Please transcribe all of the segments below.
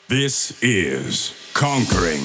This is Conquering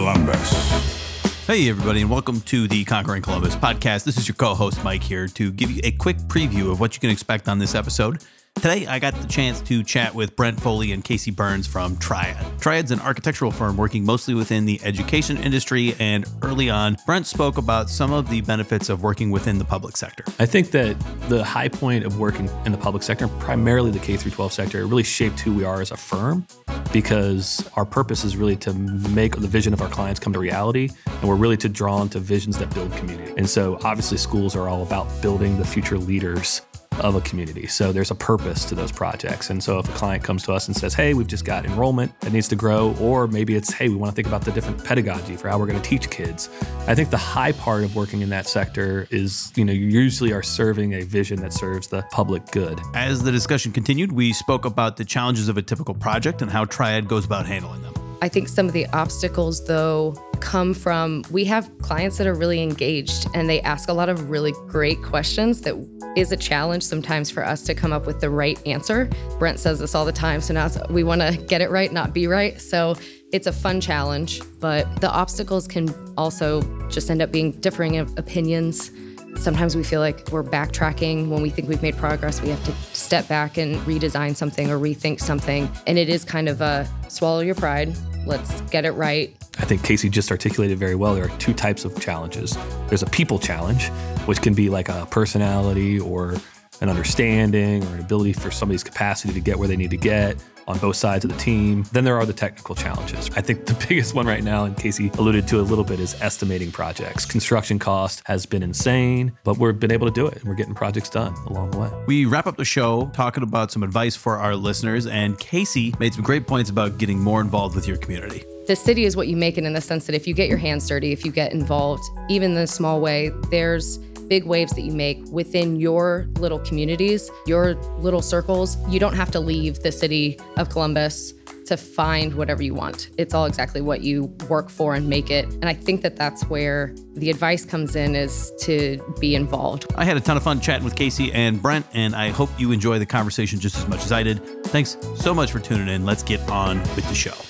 Columbus. Hey, everybody, and welcome to the Conquering Columbus podcast. This is your co-host, Mike, here to give you a quick preview of what you can expect on this episode. Today, I got the chance to chat with Brent Foley and Casey Burns from Triad. Triad's an architectural firm working mostly within the education industry, and early on, Brent spoke about some of the benefits of working within the public sector. I think that the high point of working in the public sector, primarily the K-12 sector, really shaped who we are as a firm, because our purpose is really to make the vision of our clients come to reality, and we're really drawn to visions that build community. And so obviously schools are all about building the future leaders of a community. So there's a purpose to those projects. And so if a client comes to us and says, hey, we've just got enrollment that needs to grow, or maybe it's, hey, we want to think about the different pedagogy for how we're going to teach kids. I think the high part of working in that sector is, you usually are serving a vision that serves the public good. As the discussion continued, we spoke about the challenges of a typical project and how Triad goes about handling them. I think some of the obstacles, though, come from, we have clients that are really engaged and they ask a lot of really great questions that is a challenge sometimes for us to come up with the right answer. Brent says this all the time, so now we want to get it right, not be right. So it's a fun challenge, but the obstacles can also just end up being differing opinions. Sometimes we feel like we're backtracking. When we think we've made progress, we have to step back and redesign something or rethink something. And it is kind of a swallow your pride. Let's get it right. I think Casey just articulated very well. There are two types of challenges. There's a people challenge, which can be like a personality or an understanding or an ability for somebody's capacity to get where they need to get on both sides of the team. Then there are the technical challenges. I think the biggest one right now, and Casey alluded to a little bit, is estimating projects. Construction cost has been insane, but we've been able to do it, and we're getting projects done along the way. We wrap up the show talking about some advice for our listeners, and Casey made some great points about getting more involved with your community. The city is what you make it, in the sense that if you get your hands dirty, if you get involved, even in a small way, there's big waves that you make within your little communities, your little circles. You don't have to leave the city of Columbus to find whatever you want. It's all exactly what you work for and make it. And I think that that's where the advice comes in, is to be involved. I had a ton of fun chatting with Casey and Brent, and I hope you enjoy the conversation just as much as I did. Thanks so much for tuning in. Let's get on with the show.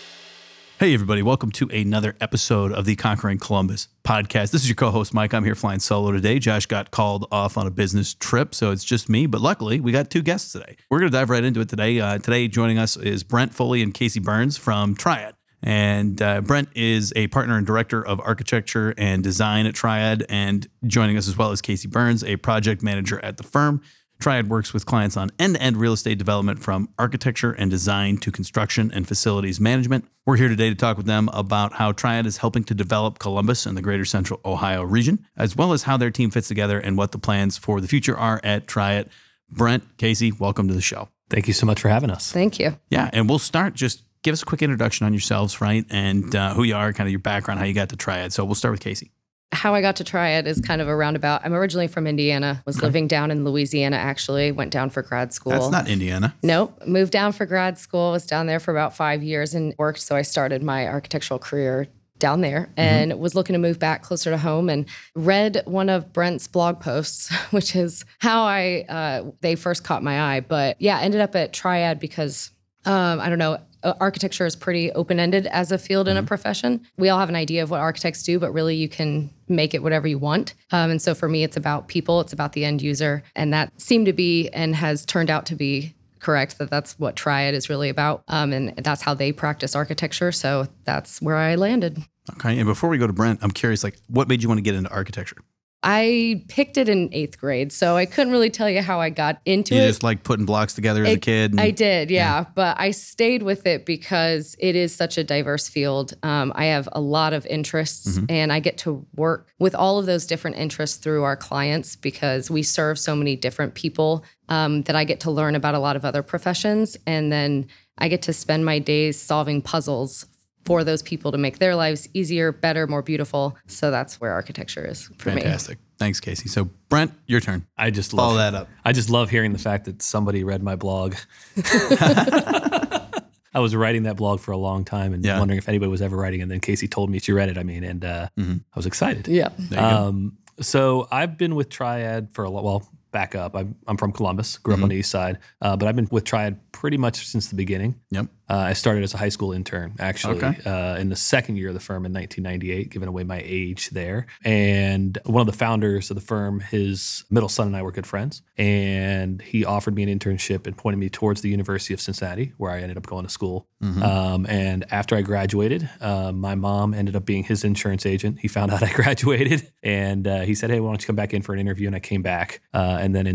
Hey, everybody. Welcome to another episode of the Conquering Columbus podcast. This is your co-host, Mike. I'm here flying solo today. Josh got called off on a business trip, so it's just me. But luckily, we got two guests today. We're going to dive right into it today. Today, joining us is Brent Foley and Casey Burns from Triad. And Brent is a partner and director of architecture and design at Triad. And joining us as well as Casey Burns, a project manager at the firm. Triad works with clients on end-to-end real estate development, from architecture and design to construction and facilities management. We're here today to talk with them about how Triad is helping to develop Columbus and the greater Central Ohio region, as well as how their team fits together and what the plans for the future are at Triad. Brent, Casey, welcome to the show. Thank you so much for having us. Thank you. Yeah, and we'll start, just give us a quick introduction on yourselves, right? And who you are, kind of your background, how you got to Triad. So we'll start with Casey. How I got to Triad is kind of a roundabout. I'm originally from Indiana, was living down in Louisiana, actually. Went down for grad school. That's not Indiana. Nope. Moved down for grad school, was down there for about 5 years and worked. So I started my architectural career down there and was looking to move back closer to home, and read one of Brent's blog posts, which is how they first caught my eye. But yeah, ended up at Triad because, I don't know, architecture is pretty open-ended as a field and a profession. We all have an idea of what architects do, but really you can make it whatever you want. And so for me, it's about people, it's about the end user. And that seemed to be, and has turned out to be, correct, that's what Triad is really about. And that's how they practice architecture. So that's where I landed. Okay. And before we go to Brent, I'm curious, what made you want to get into architecture? I picked it in 8th grade, so I couldn't really tell you how I got into it. You just like putting blocks together as a kid? I did, yeah. But I stayed with it because it is such a diverse field. I have a lot of interests, and I get to work with all of those different interests through our clients, because we serve so many different people, that I get to learn about a lot of other professions. And then I get to spend my days solving puzzles for those people to make their lives easier, better, more beautiful. So that's where architecture is for me. Fantastic. Thanks, Casey. So Brent, your turn. I just follow that up. I just love hearing the fact that somebody read my blog. I was writing that blog for a long time and wondering if anybody was ever writing. And then Casey told me she read it. And I was excited. Yeah. So I've been with Triad for a while. Well, back up. I'm from Columbus, grew up on the east side, but I've been with Triad pretty much since the beginning. Yep. I started as a high school intern, actually, in the second year of the firm in 1998, giving away my age there. And one of the founders of the firm, his middle son and I were good friends. And he offered me an internship and pointed me towards the University of Cincinnati, where I ended up going to school. And after I graduated, my mom ended up being his insurance agent. He found out I graduated and he said, hey, why don't you come back in for an interview? And I came back. And then in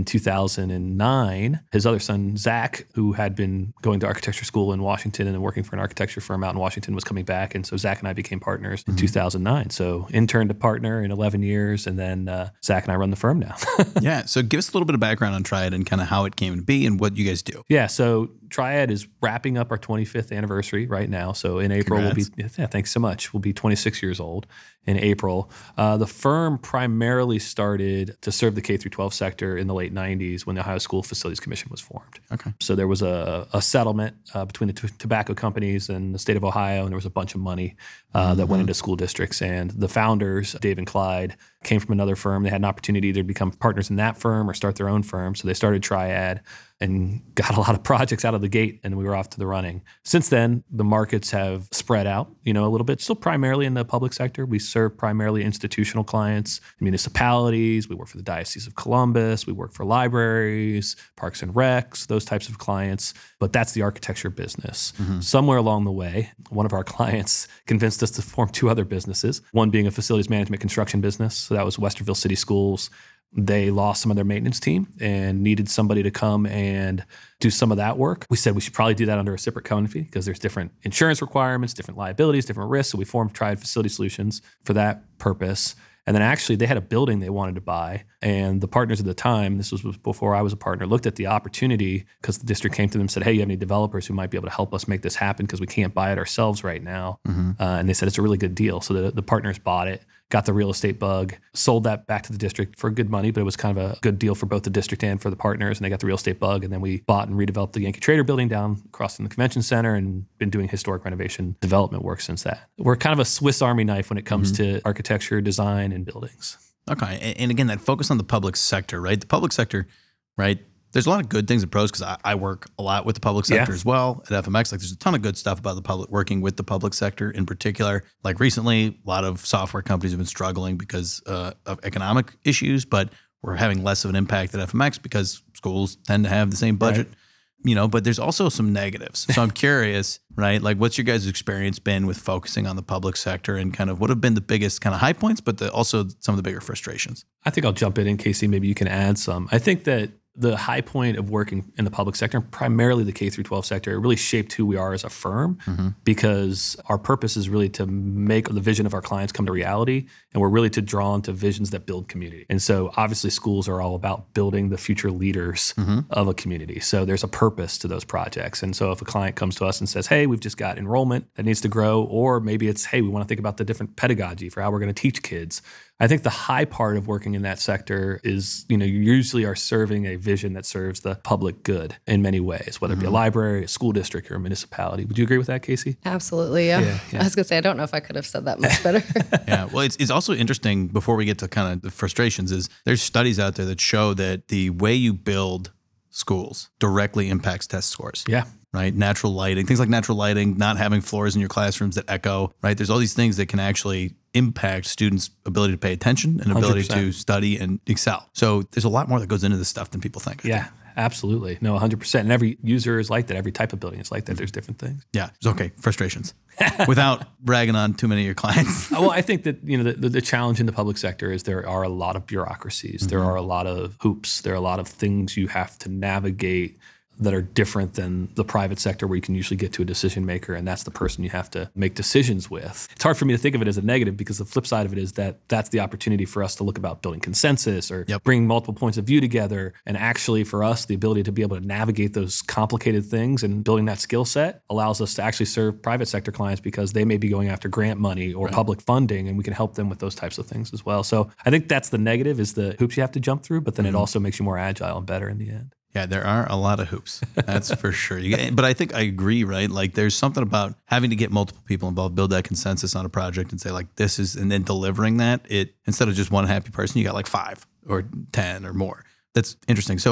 2009, his other son, Zach, who had been going to architecture school in Washington and then working for an architecture firm out in Washington, was coming back. And so Zach and I became partners in 2009. So intern to partner in 11 years. And then Zach and I run the firm now. Yeah. So give us a little bit of background on Triad and kind of how it came to be and what you guys do. Yeah. So Triad is wrapping up our 25th anniversary right now. So in April, Congrats. Thanks so much. We'll be 26 years old in April. The firm primarily started to serve the K through 12 sector in the late 90s when the Ohio School Facilities Commission was formed. Okay. So there was a settlement between the tobacco companies and the state of Ohio, and there was a bunch of money that went into school districts. And the founders, Dave and Clyde, came from another firm. They had an opportunity either to become partners in that firm or start their own firm. So they started Triad and got a lot of projects out of the gate, and we were off to the running. Since then, the markets have spread out, a little bit, still primarily in the public sector. We serve primarily institutional clients, municipalities. We work for the Diocese of Columbus. We work for libraries, parks and recs, those types of clients. But that's the architecture business. Somewhere along the way, one of our clients convinced us to form two other businesses, one being a facilities management construction business. So that was Westerville City Schools. They lost some of their maintenance team and needed somebody to come and do some of that work. We said we should probably do that under a separate covenant fee because there's different insurance requirements, different liabilities, different risks. So we formed Triad Facility Solutions for that purpose. And then actually they had a building they wanted to buy. And the partners at the time, this was before I was a partner, looked at the opportunity because the district came to them and said, hey, you have any developers who might be able to help us make this happen because we can't buy it ourselves right now. And they said, it's a really good deal. So the partners bought it, got the real estate bug, sold that back to the district for good money, but it was kind of a good deal for both the district and for the partners. And they got the real estate bug. And then we bought and redeveloped the Yankee Trader building down across from the convention center and been doing historic renovation development work since that. We're kind of a Swiss Army knife when it comes to architecture, design, and buildings. Okay. And again, that focus on the public sector, right? The public sector, right? There's a lot of good things and pros because I work a lot with the public sector as well at FMX. Like there's a ton of good stuff about the public, working with the public sector in particular. Like recently, a lot of software companies have been struggling because of economic issues, but we're having less of an impact at FMX because schools tend to have the same budget, but there's also some negatives. So I'm curious, right? Like what's your guys' experience been with focusing on the public sector and kind of what have been the biggest kind of high points, but also some of the bigger frustrations? I think I'll jump in, Casey, maybe you can add some. I think that the high point of working in the public sector, primarily the K through 12 sector, it really shaped who we are as a firm because our purpose is really to make the vision of our clients come to reality. And we're really to draw into visions that build community. And so obviously schools are all about building the future leaders of a community. So there's a purpose to those projects. And so if a client comes to us and says, hey, we've just got enrollment that needs to grow, or maybe it's, hey, we want to think about the different pedagogy for how we're going to teach kids. I think the high part of working in that sector is, you usually are serving a vision that serves the public good in many ways, whether it be a library, a school district, or a municipality. Would you agree with that, Casey? Absolutely. Yeah. I was going to say, I don't know if I could have said that much better. Yeah. Well, it's also interesting before we get to kind of the frustrations is there's studies out there that show that the way you build schools directly impacts test scores. Yeah. Right? Natural lighting, things like natural lighting, not having floors in your classrooms that echo, right? There's all these things that can actually impact students' ability to pay attention and ability 100%. to study and excel. So there's a lot more that goes into this stuff than people think. Yeah, absolutely. No, 100%. And every user is like that. Every type of building is like that. There's different things. Yeah. It's okay. Frustrations. Without bragging on too many of your clients. Well, I think that, the challenge in the public sector is there are a lot of bureaucracies. There are a lot of hoops. There are a lot of things you have to navigate that are different than the private sector where you can usually get to a decision maker and that's the person you have to make decisions with. It's hard for me to think of it as a negative because the flip side of it is that that's the opportunity for us to look about building consensus or bringing multiple points of view together. And actually for us, the ability to be able to navigate those complicated things and building that skill set allows us to actually serve private sector clients because they may be going after grant money or public funding and we can help them with those types of things as well. So I think that's the negative is the hoops you have to jump through, but then it also makes you more agile and better in the end. Yeah, there are a lot of hoops. That's for sure. But I think I agree, right? Like there's something about having to get multiple people involved, build that consensus on a project and say like this is, and then delivering that, instead of just one happy person, you got like 5 or 10 or more. That's interesting. So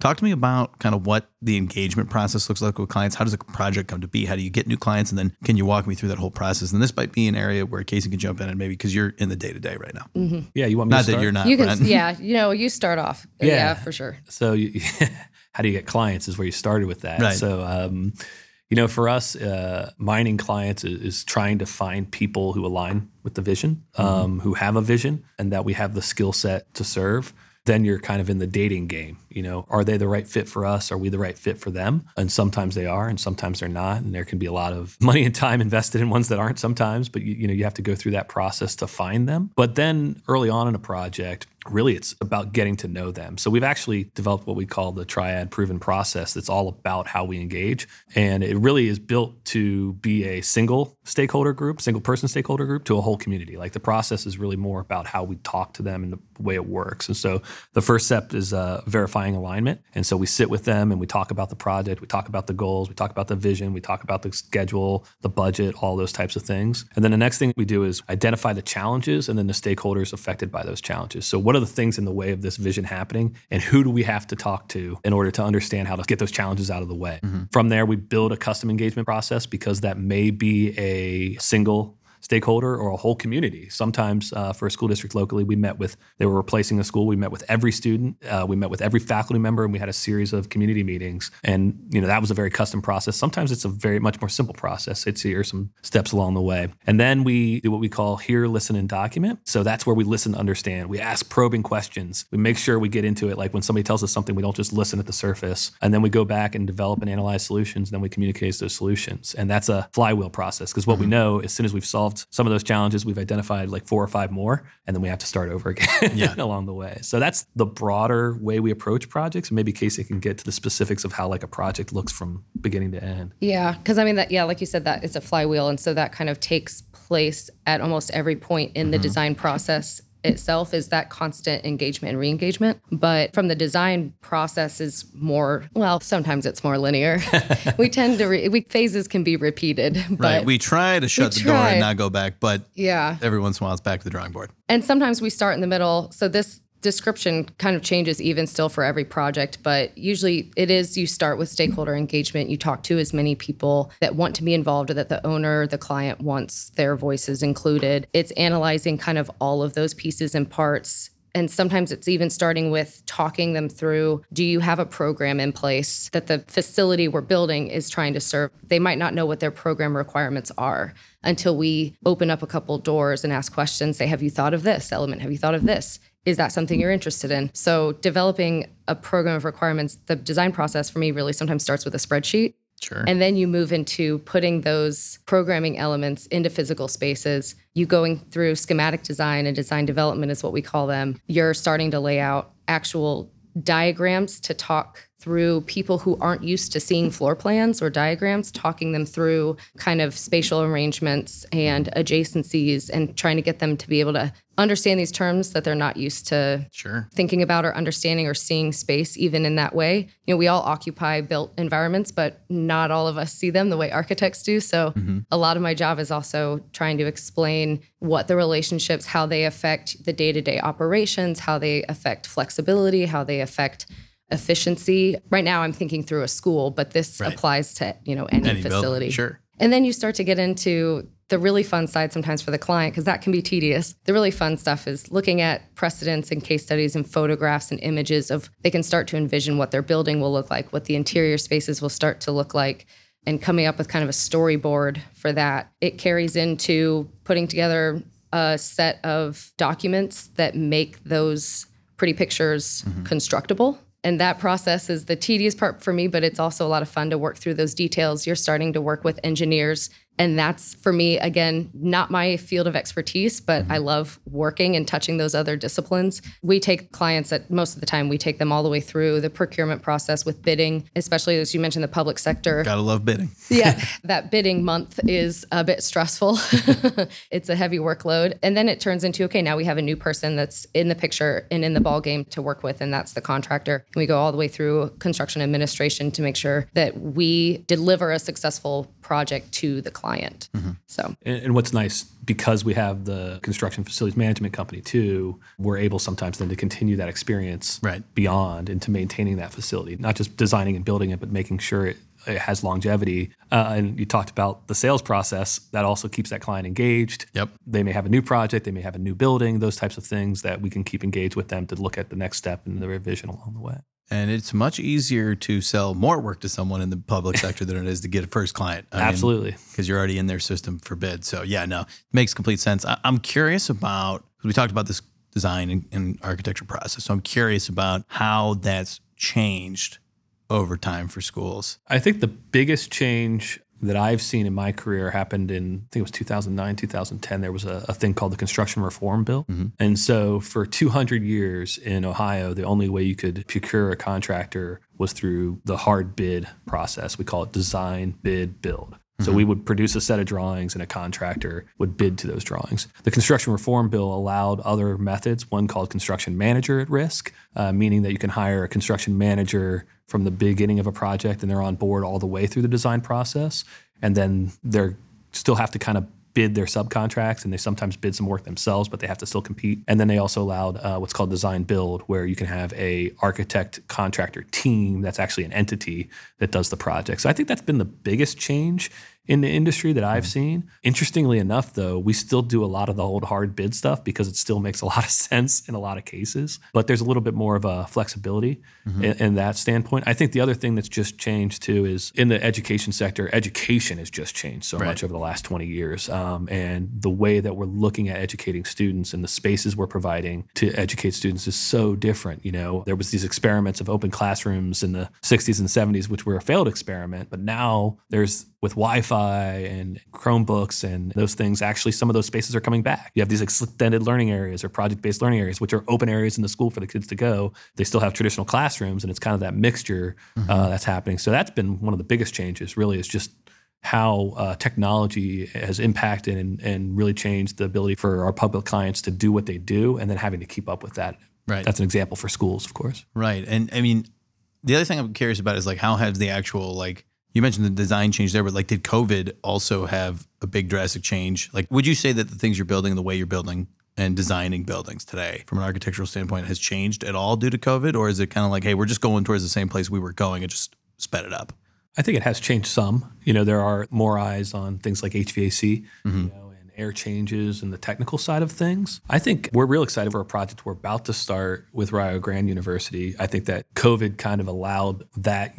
Talk to me about kind of what the engagement process looks like with clients. How does a project come to be? How do you get new clients? And then can you walk me through that whole process? And this might be an area where Casey can jump in, and maybe because you're in the day-to-day right now. Mm-hmm. Yeah, you want me to start? Not that you're not, You Brent. can, yeah, you start off. Yeah, for sure. So how do you get clients is where you started with that. Right. So, for us, mining clients is trying to find people who align with the vision, who have a vision, and that we have the skill set to serve. Then you're kind of in the dating game. Are they the right fit for us? Are we the right fit for them? And sometimes they are, and sometimes they're not. And there can be a lot of money and time invested in ones that aren't sometimes, but you have to go through that process to find them. But then early on in a project, really it's about getting to know them. So we've actually developed what we call the Triad Proven Process that's all about how we engage. And it really is built to be a single stakeholder group, single person stakeholder group to a whole community. Like the process is really more about how we talk to them and the way it works. And so the first step is verifying alignment. And so we sit with them and we talk about the project, we talk about the goals, we talk about the vision, we talk about the schedule, the budget, all those types of things. And then the next thing we do is identify the challenges and then the stakeholders affected by those challenges. So what are the things in the way of this vision happening, and who do we have to talk to in order to understand how to get those challenges out of the way? Mm-hmm. From there, we build a custom engagement process because that may be a single stakeholder or a whole community. Sometimes for a school district locally, they were replacing a school. We met with every student, we met with every faculty member, and we had a series of community meetings. And that was a very custom process. Sometimes it's a very much more simple process. It's here some steps along the way. And then we do what we call hear, listen, and document. So that's where we listen to understand. We ask probing questions. We make sure we get into it. Like when somebody tells us something, we don't just listen at the surface. And then we go back and develop and analyze solutions. And then we communicate those solutions. And that's a flywheel process because what we know, as soon as we've solved some of those challenges, we've identified like 4 or 5 more, and then we have to start over again along the way. So that's the broader way we approach projects. Maybe Casey can get to the specifics of how like a project looks from beginning to end. Yeah, because like you said, that it's a flywheel. And so that kind of takes place at almost every point in the design process itself, is that constant engagement and re-engagement. But from the design process is more, sometimes it's more linear. We tend to, phases can be repeated. But right. We try to shut the door and not go back, but every once in a while it's back to the drawing board. And sometimes we start in the middle. So this description kind of changes even still for every project, but usually it is you start with stakeholder engagement. You talk to as many people that want to be involved, or that the owner, the client wants their voices included. It's analyzing kind of all of those pieces and parts. And sometimes it's even starting with talking them through, do you have a program in place that the facility we're building is trying to serve? They might not know what their program requirements are until we open up a couple doors and ask questions, say, have you thought of this element? Have you thought of this? Is that something you're interested in? So developing a program of requirements, the design process for me really sometimes starts with a spreadsheet. Sure. And then you move into putting those programming elements into physical spaces. You going through schematic design and design development is what we call them. You're starting to lay out actual diagrams to talk through people who aren't used to seeing floor plans or diagrams, talking them through kind of spatial arrangements and adjacencies and trying to get them to be able to understand these terms that they're not used to thinking about or understanding or seeing space even in that way. We all occupy built environments, but not all of us see them the way architects do. So a lot of my job is also trying to explain what the relationships, how they affect the day-to-day operations, how they affect flexibility, how they affect efficiency. Right now I'm thinking through a school, but this applies to, any facility. Building. Sure. And then you start to get into the really fun side sometimes for the client, because that can be tedious. The really fun stuff is looking at precedents and case studies and photographs and images of, they can start to envision what their building will look like, what the interior spaces will start to look like, and coming up with kind of a storyboard for that. It carries into putting together a set of documents that make those pretty pictures constructible. And that process is the tedious part for me, but it's also a lot of fun to work through those details. You're starting to work with engineers. And that's, for me, again, not my field of expertise, but I love working and touching those other disciplines. We take clients that most of the time, we take them all the way through the procurement process with bidding, especially as you mentioned, the public sector. Gotta love bidding. Yeah, that bidding month is a bit stressful. It's a heavy workload. And then it turns into, okay, now we have a new person that's in the picture and in the ballgame to work with, and that's the contractor. And we go all the way through construction administration to make sure that we deliver a successful project to the client. So, And what's nice, because we have the construction facilities management company too, we're able sometimes then to continue that experience beyond into maintaining that facility, not just designing and building it, but making sure it has longevity. And you talked about the sales process. That also keeps that client engaged. Yep. They may have a new project. They may have a new building, those types of things that we can keep engaged with them to look at the next step in the revision along the way. And it's much easier to sell more work to someone in the public sector than it is to get a first client. Absolutely. Because you're already in their system for bid. So yeah, no, it makes complete sense. I'm curious about, we talked about this design and architecture process. So I'm curious about how that's changed over time for schools. I think the biggest change that I've seen in my career happened in, I think it was 2009, 2010. There was a thing called the Construction Reform Bill. And so for 200 years in Ohio, the only way you could procure a contractor was through the hard bid process. We call it design, bid, build. So we would produce a set of drawings and a contractor would bid to those drawings. The Construction Reform Bill allowed other methods, one called construction manager at risk, meaning that you can hire a construction manager from the beginning of a project and they're on board all the way through the design process. And then they still have to kind of bid their subcontracts, and they sometimes bid some work themselves, but they have to still compete. And then they also allowed what's called design build, where you can have a architect contractor team that's actually an entity that does the project. So I think that's been the biggest change in the industry that I've seen. Interestingly enough, though, we still do a lot of the old hard bid stuff because it still makes a lot of sense in a lot of cases. But there's a little bit more of a flexibility in that standpoint. I think the other thing that's just changed too is in the education sector, education has just changed so much over the last 20 years. And the way that we're looking at educating students and the spaces we're providing to educate students is so different. You know, there was these experiments of open classrooms in the 60s and 70s, which were a failed experiment. But now there's, with Wi-Fi and Chromebooks and those things, actually some of those spaces are coming back. You have these extended learning areas or project-based learning areas, which are open areas in the school for the kids to go. They still have traditional classrooms, and it's kind of that mixture that's happening. So that's been one of the biggest changes, really, is just how technology has impacted and really changed the ability for our public clients to do what they do and then having to keep up with that. Right. That's an example for schools, of course. Right. And I mean, the other thing I'm curious about is like, how has the actual, like, you mentioned the design change there, but like, did COVID also have a big drastic change? Like, would you say that the things you're building, the way you're building and designing buildings today from an architectural standpoint has changed at all due to COVID? Or is it kind of like, hey, we're just going towards the same place we were going and just sped it up? I think it has changed some. You know, there are more eyes on things like HVAC, you know, and air changes and the technical side of things. I think we're real excited for a project we're about to start with Rio Grande University. I think that COVID kind of allowed that.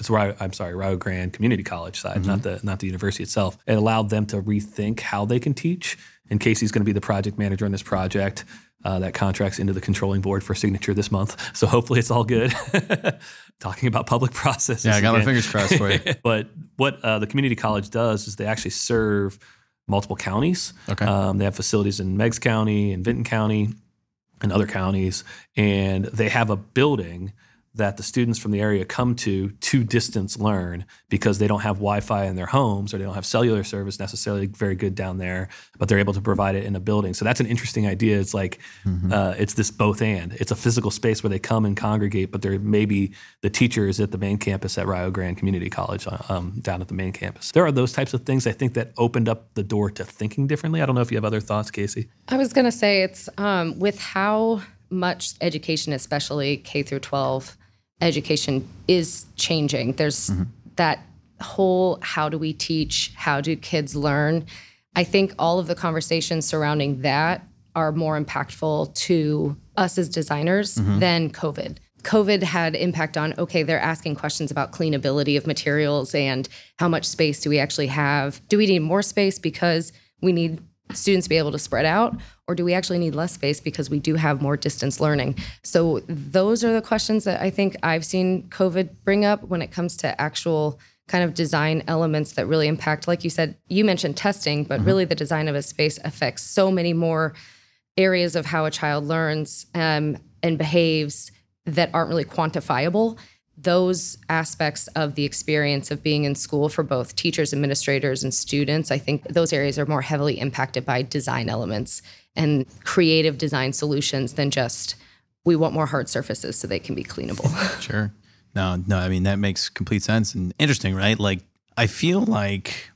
Rio Grande Community College side, not the university itself. It allowed them to rethink how they can teach. And Casey's going to be the project manager on this project. That contract's into the controlling board for signature this month. So hopefully it's all good. Talking about public processes. Yeah, I got my fingers crossed for you. But what the community college does is they actually serve multiple counties. Okay. They have facilities in Meigs County and Vinton County and other counties. And they have a building that the students from the area come to distance learn because they don't have Wi-Fi in their homes or they don't have cellular service necessarily very good down there, but they're able to provide it in a building. So that's an interesting idea. It's like, it's this both and. It's a physical space where they come and congregate, but there may be the teacher is at the main campus at Rio Grande Community College down at the main campus. There are those types of things I think that opened up the door to thinking differently. I don't know if you have other thoughts, Casey. I was going to say it's with how much education, especially K through 12, education is changing. There's that whole how do we teach, how do kids learn? I think all of the conversations surrounding that are more impactful to us as designers than COVID. COVID had impact on, okay, they're asking questions about cleanability of materials and how much space do we actually have? Do we need more space because we need students to be able to spread out, or do we actually need less space because we do have more distance learning? So those are the questions that I think I've seen COVID bring up when it comes to actual kind of design elements that really impact, like you said, you mentioned testing, but really the design of a space affects so many more areas of how a child learns and behaves that aren't really quantifiable. Those aspects of the experience of being in school for both teachers, administrators, and students, I think those areas are more heavily impacted by design elements and creative design solutions than just, we want more hard surfaces so they can be cleanable. Sure. No, I mean, that makes complete sense and interesting, right? Like, I feel like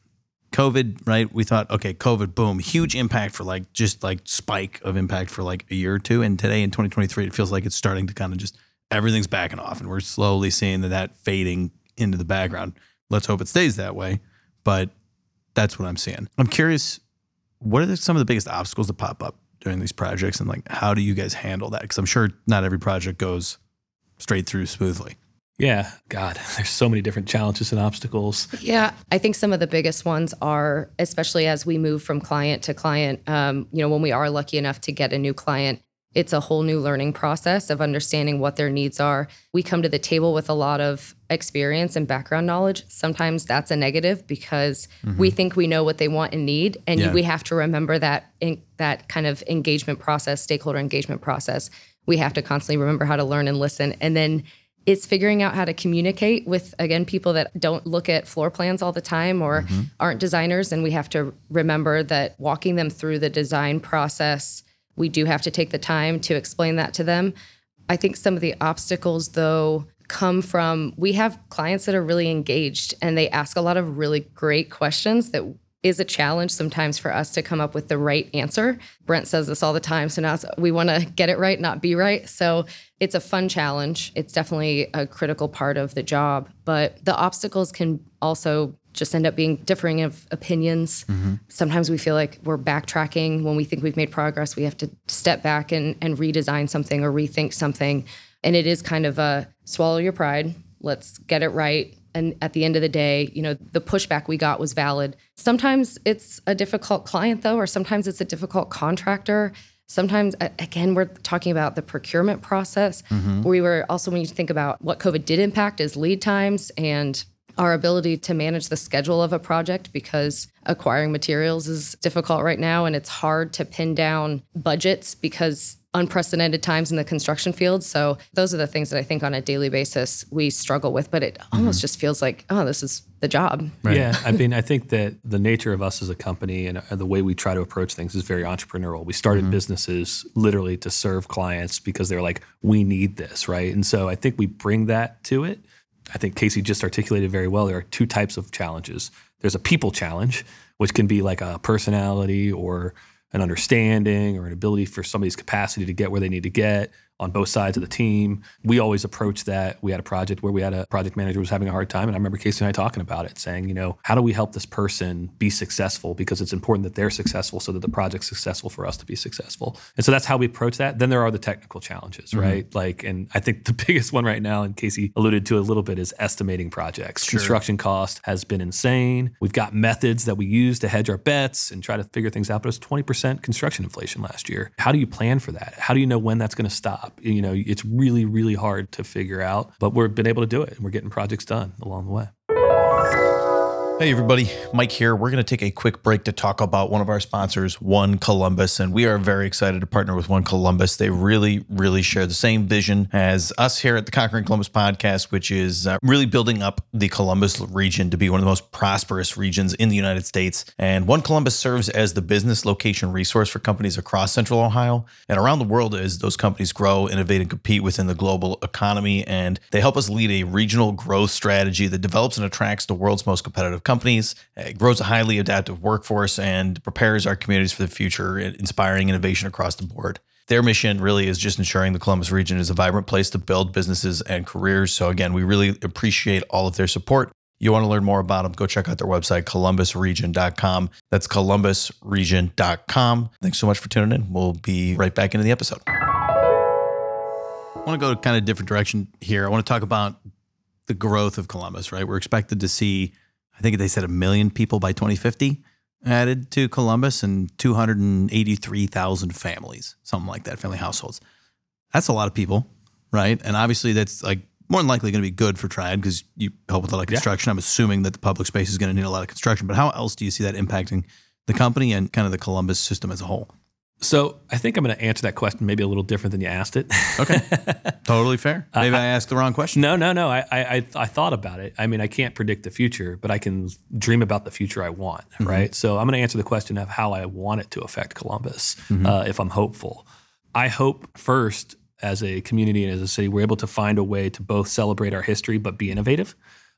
COVID, right? We thought, okay, COVID, boom, huge impact for like just like spike of impact for like a year or two. And today in 2023, it feels like it's starting to kind of just everything's backing off, and we're slowly seeing that fading into the background. Let's hope it stays that way. But that's what I'm seeing. I'm curious, what are some of the biggest obstacles that pop up during these projects, and like how do you guys handle that? Because I'm sure not every project goes straight through smoothly. Yeah, God, there's so many different challenges and obstacles. Yeah, I think some of the biggest ones are, especially as we move from client to client, when we are lucky enough to get a new client, it's a whole new learning process of understanding what their needs are. We come to the table with a lot of experience and background knowledge. Sometimes that's a negative because we think we know what they want and need. And we have to remember that in that kind of engagement process, stakeholder engagement process, we have to constantly remember how to learn and listen. And then it's figuring out how to communicate with, again, people that don't look at floor plans all the time or aren't designers. And we have to remember that walking them through the design process, we do have to take the time to explain that to them. I think some of the obstacles, though, come from, we have clients that are really engaged and they ask a lot of really great questions that is a challenge sometimes for us to come up with the right answer. Brent says this all the time. So now we want to get it right, not be right. So it's a fun challenge. It's definitely a critical part of the job. But the obstacles can also just end up being differing of opinions. Sometimes we feel like we're backtracking when we think we've made progress. We have to step back and redesign something or rethink something. And it is kind of a swallow your pride. Let's get it right. And at the end of the day, the pushback we got was valid. Sometimes it's a difficult client, though, or sometimes it's a difficult contractor. Sometimes, again, we're talking about the procurement process. We were also, when you think about what COVID did impact, is lead times and our ability to manage the schedule of a project, because acquiring materials is difficult right now and it's hard to pin down budgets because unprecedented times in the construction field. So those are the things that I think on a daily basis we struggle with, but it almost just feels like, oh, this is the job. Right. Yeah, I think that the nature of us as a company and the way we try to approach things is very entrepreneurial. We started businesses literally to serve clients because they're like, we need this, right? And so I think we bring that to it. I think Casey just articulated very well. There are two types of challenges. There's a people challenge, which can be like a personality or an understanding or an ability for somebody's capacity to get where they need to get on both sides of the team. We always approach that. We had a project where we had a project manager who was having a hard time. And I remember Casey and I talking about it, saying, how do we help this person be successful? Because it's important that they're successful so that the project's successful for us to be successful. And so that's how we approach that. Then there are the technical challenges, right? And I think the biggest one right now, and Casey alluded to a little bit, is estimating projects. Sure. Construction cost has been insane. We've got methods that we use to hedge our bets and try to figure things out, but it's 20% construction inflation last year. How do you plan for that? How do you know when that's going to stop? It's really, really hard to figure out, but we've been able to do it and we're getting projects done along the way. Hey everybody, Mike here. We're going to take a quick break to talk about one of our sponsors, One Columbus, and we are very excited to partner with One Columbus. They really, really share the same vision as us here at the Conquering Columbus podcast, which is really building up the Columbus region to be one of the most prosperous regions in the United States. And One Columbus serves as the business location resource for companies across Central Ohio and around the world as those companies grow, innovate, and compete within the global economy. And they help us lead a regional growth strategy that develops and attracts the world's most competitive companies, grows a highly adaptive workforce, and prepares our communities for the future, inspiring innovation across the board. Their mission really is just ensuring the Columbus region is a vibrant place to build businesses and careers. So again, we really appreciate all of their support. You want to learn more about them, go check out their website, columbusregion.com. That's columbusregion.com. Thanks so much for tuning in. We'll be right back into the episode. I want to go kind of a different direction here. I want to talk about the growth of Columbus, right? We're expected to see, I think they said 1 million people by 2050 added to Columbus and 283,000 families, something like that, family households. That's a lot of people, right? And obviously that's like more than likely going to be good for Triad because you help with a lot of construction. I'm assuming that the public space is going to need a lot of construction, but how else do you see that impacting the company and kind of the Columbus system as a whole? So I think I'm going to answer that question maybe a little different than you asked it. Okay. Totally fair. Maybe I asked the wrong question. No. I thought about it. I mean, I can't predict the future, but I can dream about the future I want, right? So I'm going to answer the question of how I want it to affect Columbus if I'm hopeful. I hope first, as a community and as a city, we're able to find a way to both celebrate our history but be innovative.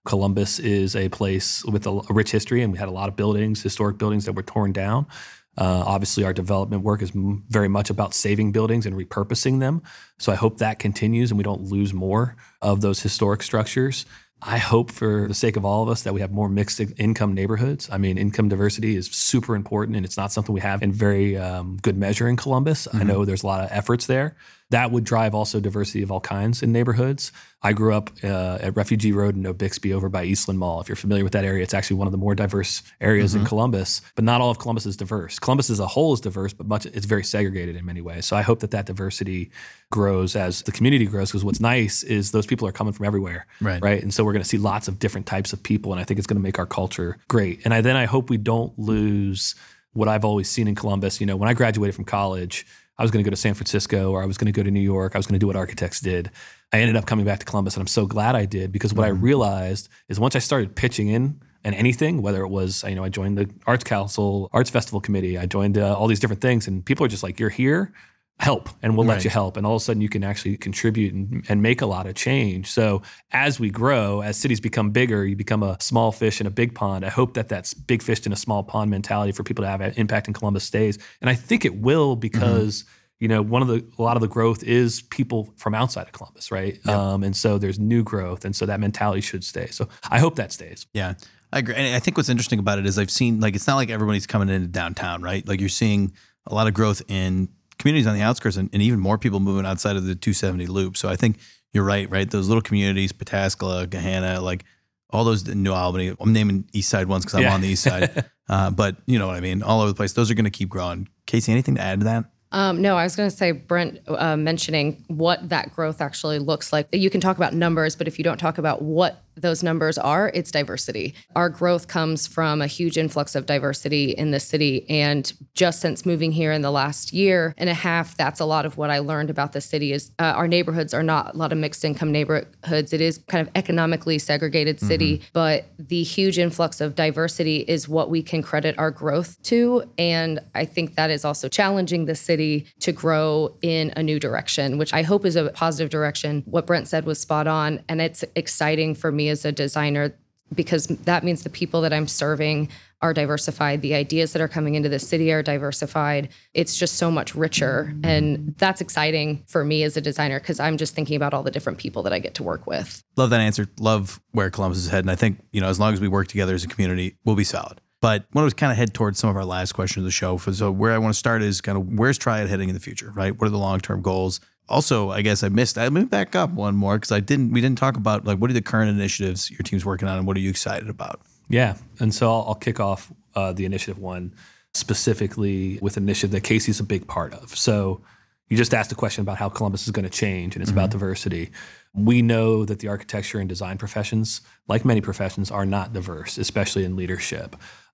Columbus is a place with a rich history, and we had a lot of buildings, historic buildings that were torn down. Obviously, our development work is very much about saving buildings and repurposing them. So I hope that continues and we don't lose more of those historic structures. I hope for the sake of all of us that we have more mixed income neighborhoods. I mean, income diversity is super important, and it's not something we have in very good measure in Columbus. I know there's a lot of efforts there. That would drive also diversity of all kinds in neighborhoods. I grew up at Refugee Road in Bixby over by Eastland Mall. If you're familiar with that area, it's actually one of the more diverse areas in Columbus, but not all of Columbus is diverse. Columbus as a whole is diverse, but it's very segregated in many ways. So I hope that diversity grows as the community grows, because what's nice is those people are coming from everywhere, right? And so we're going to see lots of different types of people, and I think it's going to make our culture great. And I hope we don't lose what I've always seen in Columbus. When I graduated from college, I was going to go to San Francisco, or I was going to go to New York. I was going to do what architects did. I ended up coming back to Columbus, and I'm so glad I did, because what I realized is once I started pitching in and anything, whether it was, I joined the Arts Council, Arts Festival Committee, I joined all these different things, and people are just like, you're here, help, and we'll let you help. And all of a sudden you can actually contribute and make a lot of change. So as we grow, as cities become bigger, you become a small fish in a big pond. I hope that that's big fish in a small pond mentality for people to have an impact in Columbus stays. And I think it will, because a lot of the growth is people from outside of Columbus, right? Yep. And so there's new growth, and so that mentality should stay. So I hope that stays. Yeah, I agree. And I think what's interesting about it is I've seen, it's not like everybody's coming into downtown, right? Like, you're seeing a lot of growth in communities on the outskirts, and even more people moving outside of the 270 loop. So I think you're right? Those little communities, Pataskala, Gahanna, all those in New Albany. I'm naming East Side ones because I'm on the East Side. But you know what I mean? All over the place. Those are going to keep growing. Casey, anything to add to that? No, I was going to say, Brent mentioning what that growth actually looks like. You can talk about numbers, but if you don't talk about what those numbers are, it's diversity. Our growth comes from a huge influx of diversity in the city. And just since moving here in the last year and a half, that's a lot of what I learned about the city is our neighborhoods are not a lot of mixed income neighborhoods. It is kind of economically segregated city, but the huge influx of diversity is what we can credit our growth to. And I think that is also challenging the city to grow in a new direction, which I hope is a positive direction. What Brent said was spot on. And it's exciting for me as a designer, because that means the people that I'm serving are diversified. The ideas that are coming into the city are diversified. It's just so much richer. And that's exciting for me as a designer, because I'm just thinking about all the different people that I get to work with. Love that answer. Love where Columbus is heading. I think, as long as we work together as a community, we'll be solid. But I want to kind of head towards some of our last questions of the show. So where I want to start is kind of, where's Triad heading in the future, right? What are the long-term goals? Also, I guess I missed, let me back up one more, because we didn't talk about, what are the current initiatives your team's working on, and what are you excited about? Yeah. And so I'll kick off the initiative one, specifically with an initiative that Casey's a big part of. So you just asked a question about how Columbus is going to change, and it's about diversity. We know that the architecture and design professions, like many professions, are not diverse, especially in leadership.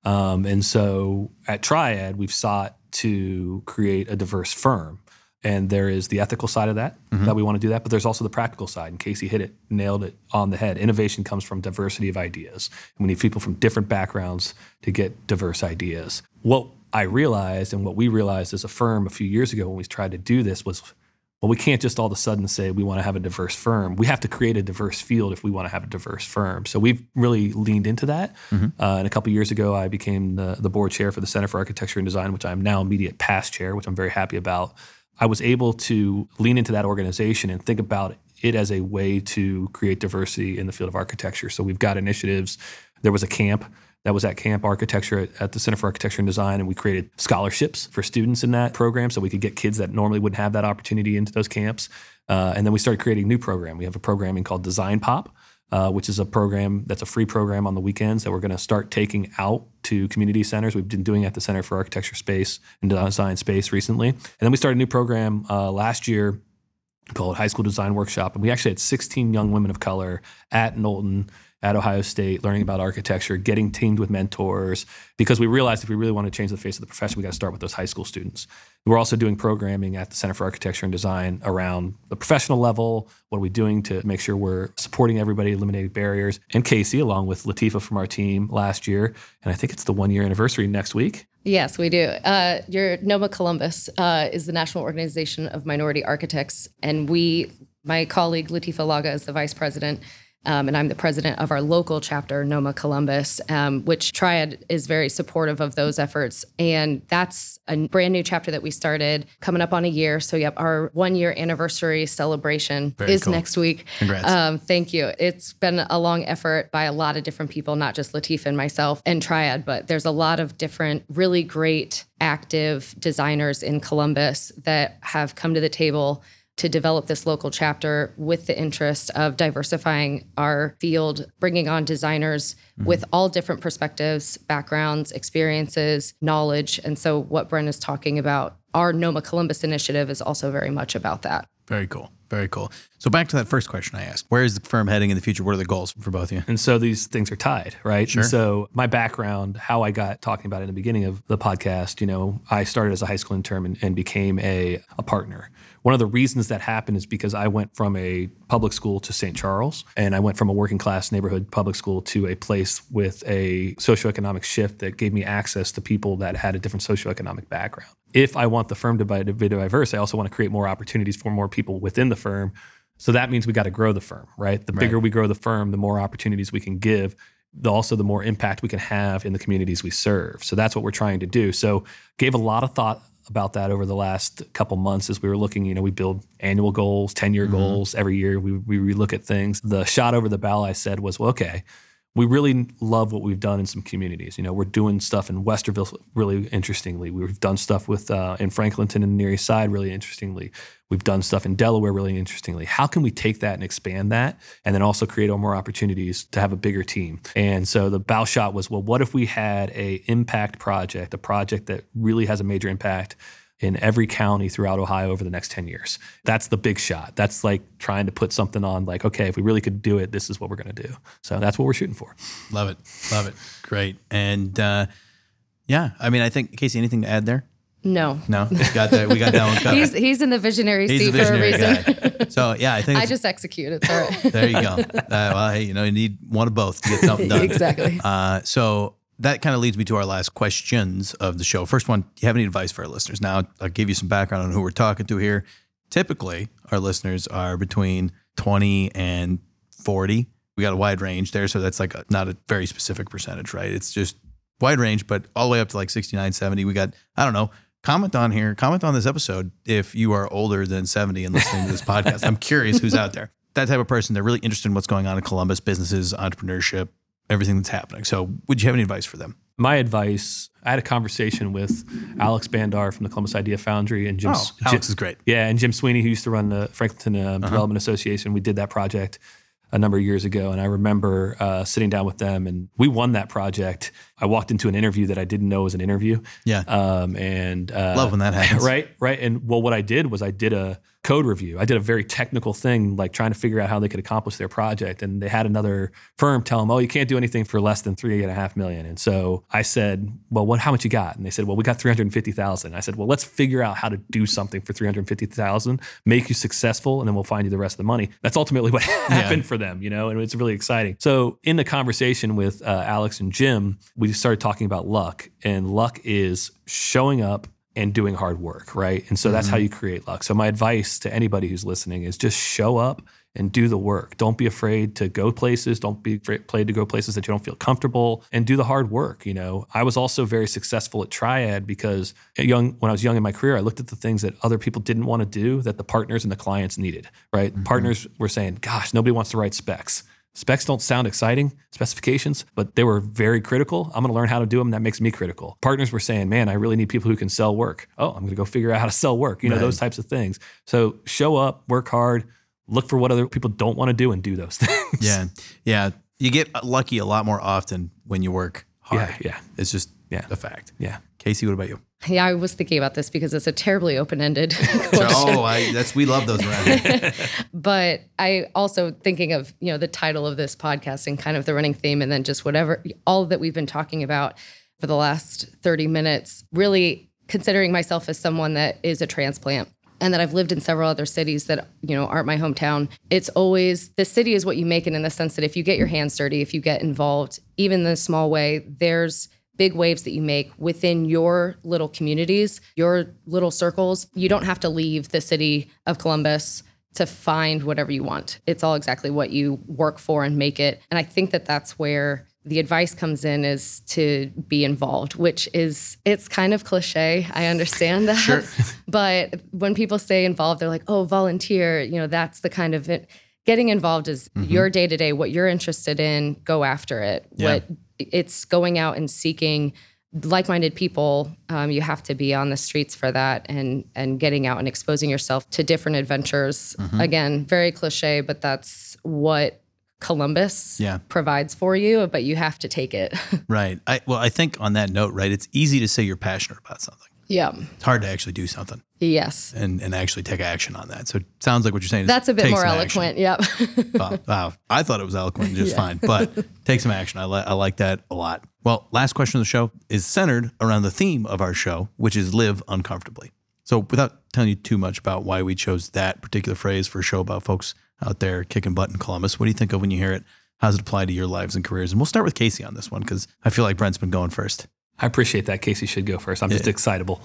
And so at Triad, we've sought to create a diverse firm. And there is the ethical side of that we want to do that, but there's also the practical side. And Casey nailed it on the head. Innovation comes from diversity of ideas. And we need people from different backgrounds to get diverse ideas. What I realized, and what we realized as a firm a few years ago when we tried to do this, was, well, we can't just all of a sudden say we want to have a diverse firm. We have to create a diverse field if we want to have a diverse firm. So we've really leaned into that. And a couple of years ago, I became the board chair for the Center for Architecture and Design, which I'm now immediate past chair, which I'm very happy about. I was able to lean into that organization and think about it as a way to create diversity in the field of architecture. So we've got initiatives. There was a camp that was at Camp Architecture at the Center for Architecture and Design, and we created scholarships for students in that program so we could get kids that normally wouldn't have that opportunity into those camps. And then we started creating a new program. We have a programming called Design Pop, which is a program that's a free program on the weekends that we're going to start taking out to community centers. We've been doing it at the Center for Architecture Space and Design Space recently. And then we started a new program last year called High School Design Workshop. And we actually had 16 young women of color at Knowlton, at Ohio State, learning about architecture, getting teamed with mentors, because we realized if we really want to change the face of the profession, we got to start with those high school students. We're also doing programming at the Center for Architecture and Design around the professional level. What are we doing to make sure we're supporting everybody, eliminating barriers? And Casey, along with Latifa from our team last year, and I think it's the 1-year anniversary next week. Yes, we do. Your NOMA Columbus is the National Organization of Minority Architects, and my colleague Latifa Laga is the vice president. and I'm the president of our local chapter, NOMA Columbus, which Triad is very supportive of those efforts. And that's a brand new chapter that we started coming up on a year. So, yep, our 1-year anniversary celebration is cool. next week. Congrats. Thank you. It's been a long effort by a lot of different people, not just Latifah and myself and Triad, but there's a lot of different really great active designers in Columbus that have come to the table to develop this local chapter with the interest of diversifying our field, bringing on designers with all different perspectives, backgrounds, experiences, knowledge. And so what Brent is talking about, our NOMA Columbus initiative is also very much about that. Very cool. Very cool. So back to that first question I asked. Where is the firm heading in the future? What are the goals for both of you? And so these things are tied, right? Sure. And so my background, how I got talking about it in the beginning of the podcast, I started as a high school intern and became a partner. One of the reasons that happened is because I went from a public school to St. Charles, and I went from a working class neighborhood public school to a place with a socioeconomic shift that gave me access to people that had a different socioeconomic background. If I want the firm to be diverse, I also want to create more opportunities for more people within the firm. So that means we got to grow the firm, right? The bigger we grow the firm, the more opportunities we can give, also the more impact we can have in the communities we serve. So that's what we're trying to do. So gave a lot of thought about that over the last couple months as we were looking, we build annual goals, 10-year goals every year. We relook at things. The shot over the bow I said was, well, okay, we really love what we've done in some communities. We're doing stuff in Westerville really interestingly. We've done stuff with in Franklinton and Near East Side really interestingly. We've done stuff in Delaware really interestingly. How can we take that and expand that and then also create more opportunities to have a bigger team? And so the bow shot was, well, what if we had a impact project, a project that really has a major impact in every county throughout Ohio over the next 10 years. That's the big shot. That's like trying to put something on like, okay, if we really could do it, this is what we're going to do. So that's what we're shooting for. Love it. Love it. Great. And I think, Casey, anything to add there? No. No? We got that one covered. He's in the visionary seat the visionary for a reason. guy. So, I think I just execute. It's all right. There you go. Well, hey, you need one of both to get something done. Exactly. So that kind of leads me to our last questions of the show. First one, do you have any advice for our listeners? Now, I'll give you some background on who we're talking to here. Typically, our listeners are between 20 and 40. We got a wide range there, so that's like not a very specific percentage, right? It's just wide range, but all the way up to like 69, 70. We got, I don't know, comment on this episode if you are older than 70 and listening to this podcast. I'm curious who's out there. That type of person, they're really interested in what's going on in Columbus, businesses, entrepreneurship, everything that's happening. So would you have any advice for them? My advice, I had a conversation with Alex Bandar from the Columbus Idea Foundry and Alex is great. Yeah, and Jim Sweeney, who used to run the Franklinton Development Association. We did that project a number of years ago, and I remember sitting down with them, and we won that project. I walked into an interview that I didn't know was an interview. Yeah. Love when that happens. Right. And what I did was I did a code review. I did a very technical thing, like trying to figure out how they could accomplish their project. And they had another firm tell them, oh, you can't do anything for less than $3.5 million. And so I said, well, how much you got? And they said, well, we got $350,000. I said, well, let's figure out how to do something for $350,000, make you successful, and then we'll find you the rest of the money. That's ultimately what happened for them, and it's really exciting. So in the conversation with Alex and Jim, we started talking about luck, and luck is showing up and doing hard work, right? And so that's how you create luck. So my advice to anybody who's listening is just show up and do the work. Don't be afraid to go places. Don't be afraid to go places that you don't feel comfortable, and do the hard work. I was also very successful at Triad because when I was young in my career, I looked at the things that other people didn't want to do that the partners and the clients needed, right? Partners were saying, gosh, nobody wants to write specs. Specs don't sound exciting, specifications, but they were very critical. I'm going to learn how to do them. And that makes me critical. Partners were saying, man, I really need people who can sell work. Oh, I'm going to go figure out how to sell work, those types of things. So show up, work hard, look for what other people don't want to do, and do those things. Yeah. You get lucky a lot more often when you work hard. Yeah. It's just a fact. Yeah. Casey, what about you? Yeah, I was thinking about this because it's a terribly open-ended question. We love those around here. But I also thinking of, the title of this podcast and kind of the running theme, and then just all that we've been talking about for the last 30 minutes, really considering myself as someone that is a transplant and that I've lived in several other cities that, aren't my hometown. It's always, the city is what you make it, in the sense that if you get your hands dirty, if you get involved, even in a small way, there's big waves that you make within your little communities, your little circles. You don't have to leave the city of Columbus to find whatever you want. It's all exactly what you work for and make it. And I think that that's where the advice comes in, is to be involved, which is, it's kind of cliche. I understand that. Sure. But when people say involved, they're like, oh, volunteer, that's the kind of it. Getting involved is your day-to-day, what you're interested in, go after it. Yeah. It's going out and seeking like-minded people. You have to be on the streets for that, and getting out and exposing yourself to different adventures. Again, very cliche, but that's what Columbus provides for you, but you have to take it. Right. I think on that note, right, it's easy to say you're passionate about something. Yeah. It's hard to actually do something. Yes. And actually take action on that. So it sounds like what you're saying is that's a bit take more some eloquent. action. Yep. Wow. I thought it was eloquent just fine, but take some action. I like that a lot. Well, last question of the show is centered around the theme of our show, which is live uncomfortably. So without telling you too much about why we chose that particular phrase for a show about folks out there kicking butt in Columbus, what do you think of when you hear it? How does it apply to your lives and careers? And we'll start with Casey on this one, because I feel like Brent's been going first. I appreciate that. Casey should go first. I'm just excitable.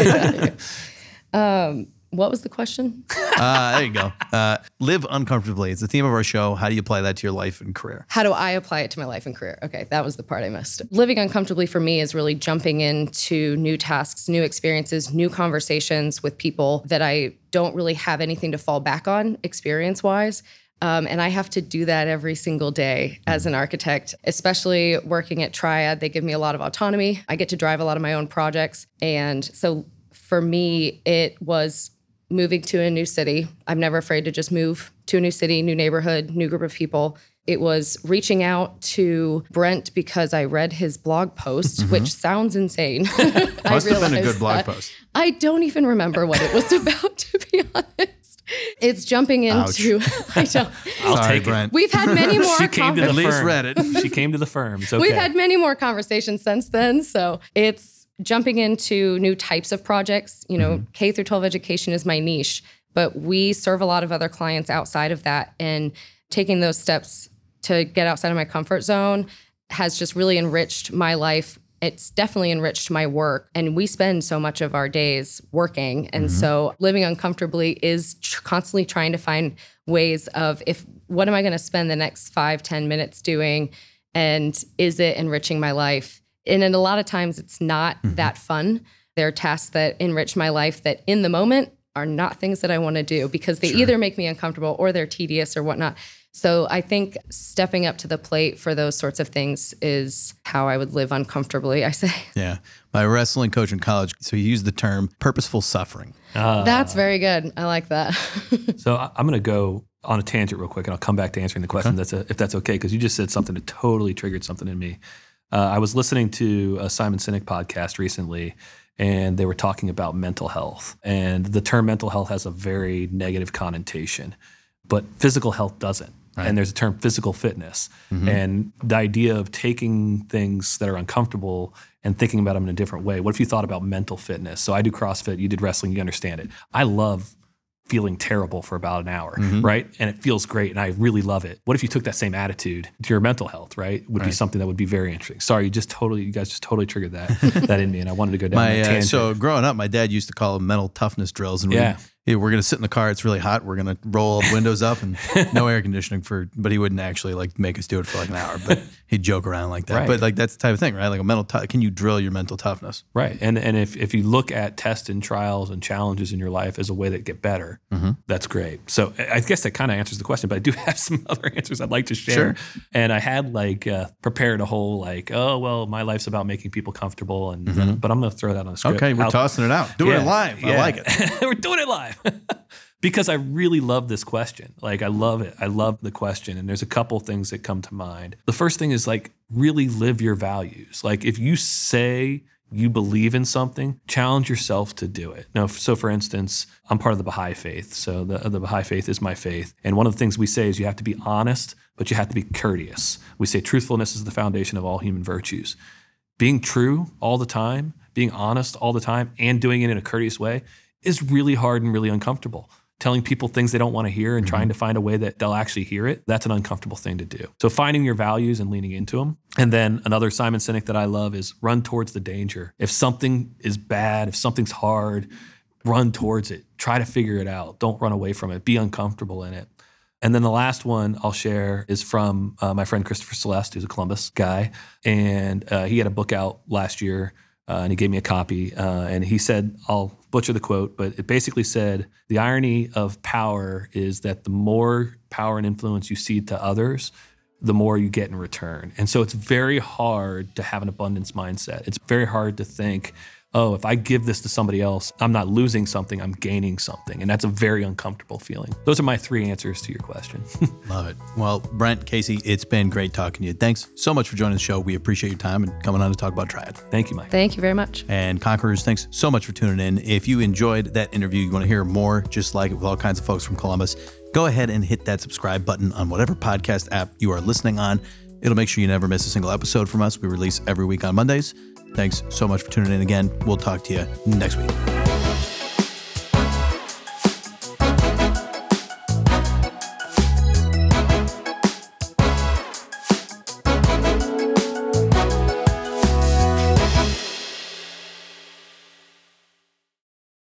What was the question? There you go. Live uncomfortably. It's the theme of our show. How do you apply that to your life and career? How do I apply it to my life and career? Okay, that was the part I missed. Living uncomfortably for me is really jumping into new tasks, new experiences, new conversations with people that I don't really have anything to fall back on experience-wise. And I have to do that every single day as an architect, especially working at Triad. They give me a lot of autonomy. I get to drive a lot of my own projects. And so for me, it was moving to a new city. I'm never afraid to just move to a new city, new neighborhood, new group of people. It was reaching out to Brent because I read his blog post, which sounds insane. Must have been a good blog post. I don't even remember what it was about, to be honest. It's jumping into. I don't. I'll take Brent. We've had many more. She came to the At least firm. read it. She came to the firm. It's okay. We've had many more conversations since then. So it's jumping into new types of projects. K through 12 education is my niche, but we serve a lot of other clients outside of that, and taking those steps to get outside of my comfort zone has just really enriched my life. It's definitely enriched my work, and we spend so much of our days working. And so living uncomfortably is constantly trying to find ways of, what am I going to spend the next 5-10 minutes doing? And is it enriching my life? And then a lot of times it's not that fun. There are tasks that enrich my life that in the moment are not things that I want to do, because they either make me uncomfortable or they're tedious or whatnot. So I think stepping up to the plate for those sorts of things is how I would live uncomfortably, I say. Yeah. My wrestling coach in college, so he used the term purposeful suffering. That's very good. I like that. So I'm going to go on a tangent real quick, and I'll come back to answering the question if that's okay, because you just said something that totally triggered something in me. I was listening to a Simon Sinek podcast recently, and they were talking about mental health. And the term mental health has a very negative connotation, but physical health doesn't. Right. And there's a term physical fitness. And the idea of taking things that are uncomfortable and thinking about them in a different way. What if you thought about mental fitness? So I do CrossFit, you did wrestling, you understand it. I love feeling terrible for about an hour, right? And it feels great, and I really love it. What if you took that same attitude to your mental health, right? Would be something that would be very interesting. Sorry, you guys just totally triggered that in me, and I wanted to go down that tangent. So growing up, my dad used to call them mental toughness drills, and we're going to sit in the car. It's really hot. We're going to roll all the windows up and no air conditioning but he wouldn't actually make us do it for an hour, but he'd joke around like that. Right. But that's the type of thing, right? Like can you drill your mental toughness? Right. And if you look at tests and trials and challenges in your life as a way that get better, that's great. So I guess that kind of answers the question, but I do have some other answers I'd like to share. Sure. And I had prepared a whole my life's about making people comfortable, and but I'm going to throw that on the script. Okay, we're tossing it out. Doing it live. I like it. We're doing it live. Because I really love this question. I love it. I love the question. And there's a couple things that come to mind. The first thing is really live your values. If you say you believe in something, challenge yourself to do it. Now, so for instance, I'm part of the Baha'i faith. So the Baha'i faith is my faith. And one of the things we say is you have to be honest, but you have to be courteous. We say truthfulness is the foundation of all human virtues. Being true all the time, being honest all the time, and doing it in a courteous way is really hard and really uncomfortable. Telling people things they don't want to hear and trying to find a way that they'll actually hear it, that's an uncomfortable thing to do. So finding your values and leaning into them. And then another Simon Sinek that I love is run towards the danger. If something is bad, if something's hard, Run towards it. Try to figure it out. Don't run away from it. Be uncomfortable in it. And then the last one I'll share is from my friend Christopher Celeste, who's a Columbus guy. And he had a book out last year, and he gave me a copy. And he said, I'll butcher the quote, but it basically said, the irony of power is that the more power and influence you cede to others, the more you get in return. And so it's very hard to have an abundance mindset. It's very hard to think, oh, if I give this to somebody else, I'm not losing something, I'm gaining something. And that's a very uncomfortable feeling. Those are my 3 answers to your question. Love it. Well, Brent, Casey, it's been great talking to you. Thanks so much for joining the show. We appreciate your time and coming on to talk about Triad. Thank you, Mike. Thank you very much. And Conquerors, thanks so much for tuning in. If you enjoyed that interview, you want to hear more, just like it with all kinds of folks from Columbus, go ahead and hit that subscribe button on whatever podcast app you are listening on. It'll make sure you never miss a single episode from us. We release every week on Mondays. Thanks so much for tuning in again. We'll talk to you next week.